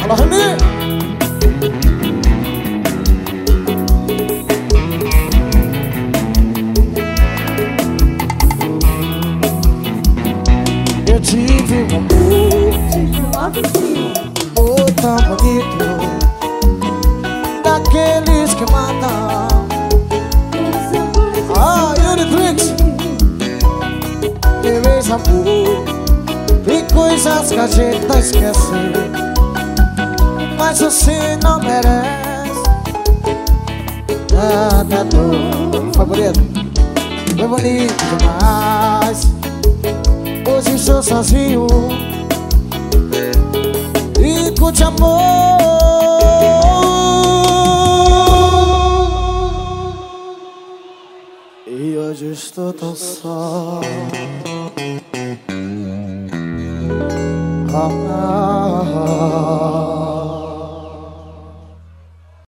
Fala, Remy! Eu tive um amor tão bonito, daqueles que matam. Ah, Unitrix! Meu ex-amor, tem coisas que a gente não esquece, mas você não merece. Nada do favorito, foi bonito demais. Hoje estou sozinho e curte amor. E hoje estou tão só. Ah, ah, ah.